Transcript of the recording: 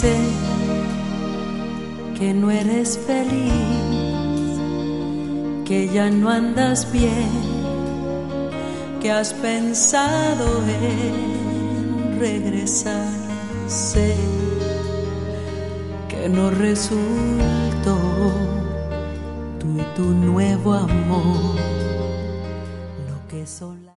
sé que no eres feliz, que ya no andas bien, que has pensado en regresar. Sé que no resultó tú y tu nuevo amor lo que son.